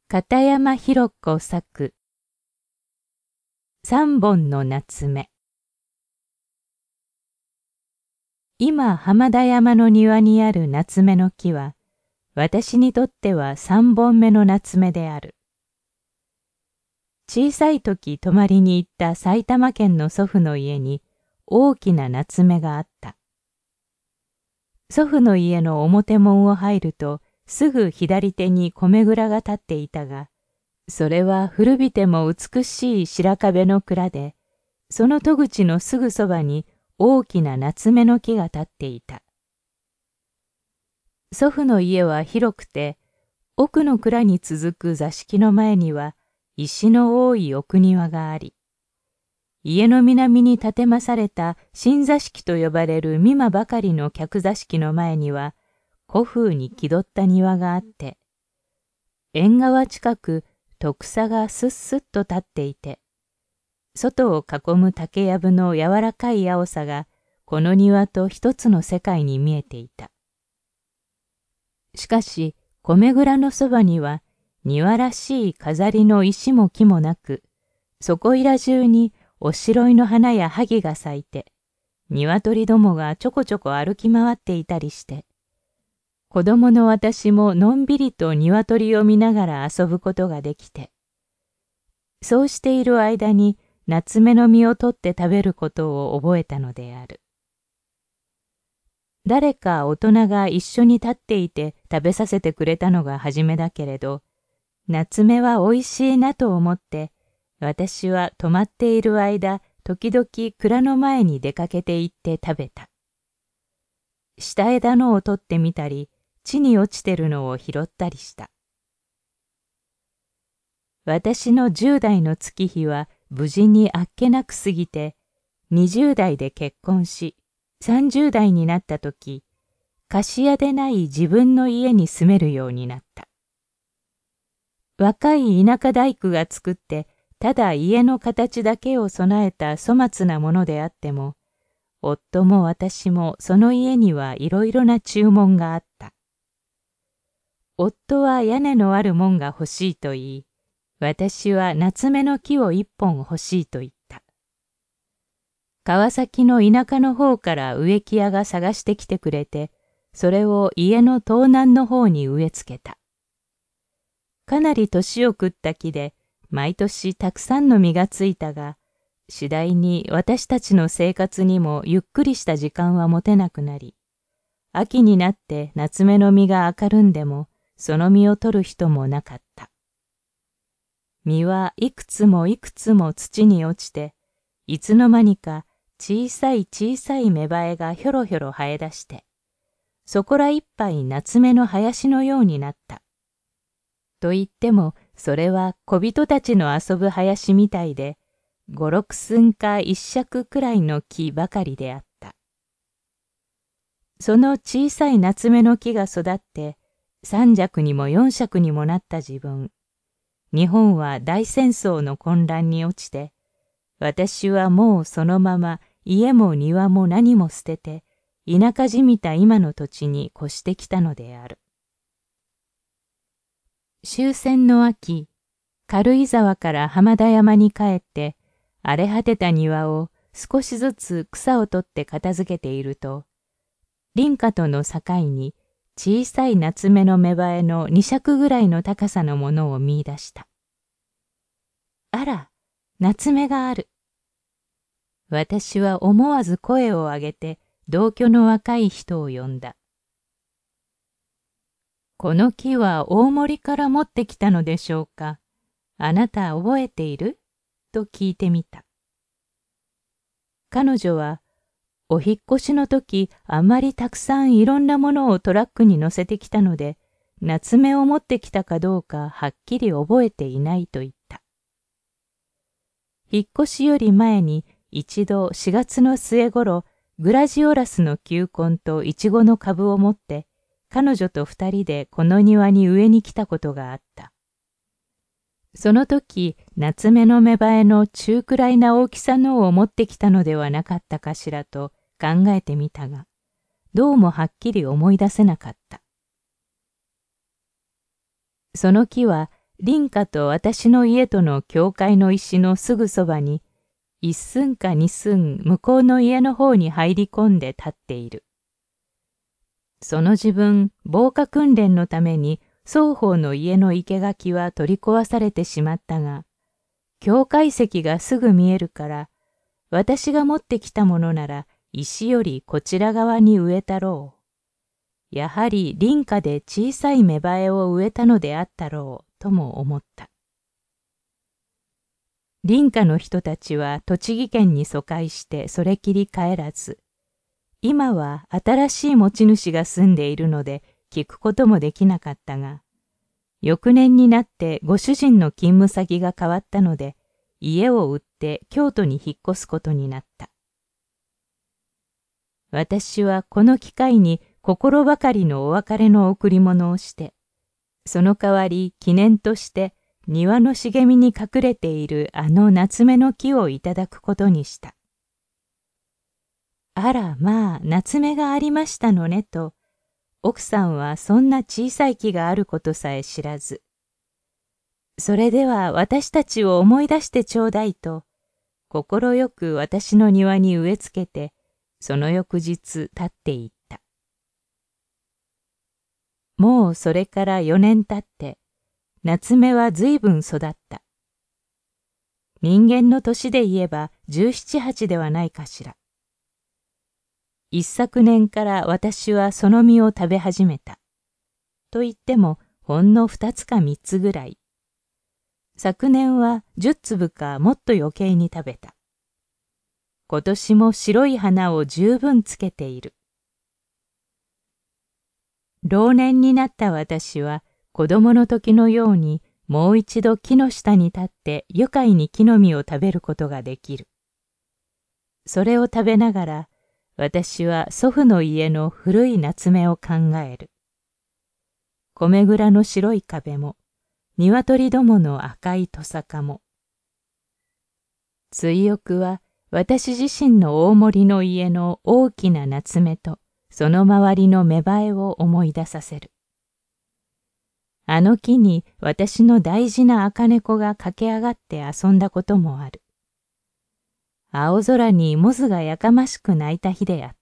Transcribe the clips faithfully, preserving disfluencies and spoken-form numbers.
片山弘子作三本の夏目。今浜田山の庭にある夏目の木は、私にとっては三本目の夏目である。小さい時泊まりに行った埼玉県の祖父の家に大きな夏目があった。祖父の家の表門を入るとすぐ左手に米蔵が立っていたが、それは古びても美しい白壁の蔵で、その戸口のすぐそばに大きな夏目の木が立っていた。祖父の家は広くて、奥の蔵に続く座敷の前には石の多い奥庭があり、家の南に建てまされた新座敷と呼ばれる美馬ばかりの客座敷の前には古風に気取った庭があって、縁側近く徳草がすっすっと立っていて、外を囲む竹やぶの柔らかい青さがこの庭と一つの世界に見えていた。しかし米蔵のそばには庭らしい飾りの石も木もなく、そこいら中におしろいの花や萩が咲いて、鶏どもがちょこちょこ歩き回っていたりして、子供の私ものんびりと鶏を見ながら遊ぶことができて、そうしている間に夏目の実を取って食べることを覚えたのである。誰か大人が一緒に立っていて食べさせてくれたのが初めだけれど、夏目はおいしいなと思って、私は泊まっている間、時々蔵の前に出かけて行って食べた。下枝のを取ってみたり、地に落ちてるのを拾ったりした。私の十代の月日は無事にあっけなく過ぎて、二十代で結婚し、三十代になった時、貸し家でない自分の家に住めるようになった。若い田舎大工が作って、ただ家の形だけを備えた粗末なものであっても、夫も私もその家にはいろいろな注文があった。夫は屋根のある門が欲しいと言い、私は夏目の木を一本欲しいと言った。川崎の田舎の方から植木屋が探してきてくれて、それを家の東南の方に植え付けた。かなり年を食った木で、毎年たくさんの実がついたが、次第に私たちの生活にもゆっくりした時間は持てなくなり、秋になって夏目の実が明るんでも、その実を取る人もなかった。実はいくつもいくつも土に落ちて、いつの間にか小さい小さい芽生えがひょろひょろ生え出して、そこらいっぱい夏目の林のようになった。と言っても、それは小人たちの遊ぶ林みたいで、五六寸か一尺くらいの木ばかりであった。その小さい夏目の木が育って、三尺にも四尺にもなった自分。日本は大戦争の混乱に落ちて、私はもうそのまま家も庭も何も捨てて、田舎じみた今の土地に越してきたのである。終戦の秋、軽井沢から浜田山に帰って、荒れ果てた庭を少しずつ草を取って片付けていると、林家との境に小さい夏目の芽生えの二尺ぐらいの高さのものを見出した。あら、夏目がある。私は思わず声を上げて同居の若い人を呼んだ。この木は大森から持ってきたのでしょうか。あなた覚えている？と聞いてみた。彼女は、お引っ越しの時あまりたくさんいろんなものをトラックに乗せてきたので、夏目を持ってきたかどうかはっきり覚えていないと言った。引っ越しより前に一度しがつの末頃、グラジオラスの球根とイチゴの株を持って、彼女と二人でこの庭に植えに来たことがあった。その時、夏目の芽生えの中くらいな大きさのを持ってきたのではなかったかしらと考えてみたが、どうもはっきり思い出せなかった。その木は林家と私の家との境界の石のすぐそばに、一寸か二寸向こうの家の方に入り込んで立っている。その自分、防火訓練のために双方の家の生垣は取り壊されてしまったが、境界石がすぐ見えるから、私が持ってきたものなら石よりこちら側に植えたろう。やはり林家で小さい芽生えを植えたのであったろうとも思った。林家の人たちは栃木県に疎開してそれきり帰らず、今は新しい持ち主が住んでいるので聞くこともできなかったが、翌年になってご主人の勤務先が変わったので、家を売って京都に引っ越すことになった。私はこの機会に心ばかりのお別れの贈り物をして、その代わり記念として庭の茂みに隠れているあの夏目の木をいただくことにした。あらまあ夏目がありましたのねと、奥さんはそんな小さい木があることさえ知らず、それでは私たちを思い出してちょうだいと、心よく私の庭に植え付けて、その翌日立っていった。もうそれから四年経って、夏目はずいぶん育った。人間の年で言えば十七八ではないかしら。一昨年から私はその実を食べ始めた。と言ってもほんの二つか三つぐらい。昨年は十粒かもっと余計に食べた。今年も白い花を十分つけている。老年になった私は子供の時のようにもう一度木の下に立って愉快に木の実を食べることができる。それを食べながら私は祖父の家の古い夏目を考える。米蔵の白い壁も、鶏どもの赤いトサカも。追憶は私自身の大森の家の大きな夏目とその周りの芽生えを思い出させる。あの木に私の大事な赤猫が駆け上がって遊んだこともある。青空にモズがやかましく鳴いた日であった。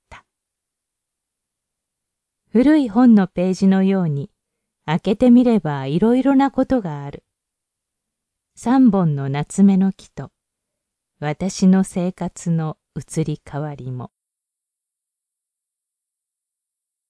古い本のページのように、開けてみればいろいろなことがある。三本の夏目の木と、私の生活の移り変わりも。